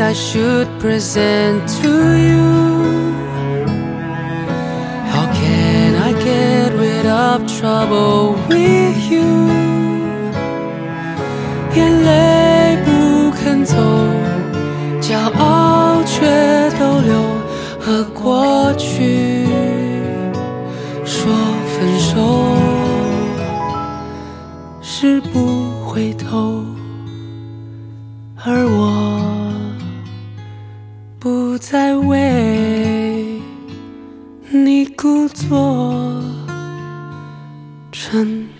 I should present to you. How can I get rid of trouble with you? 眼泪不肯走，骄傲却逗留，和过去说分手是不回头，而我不再为你故作沉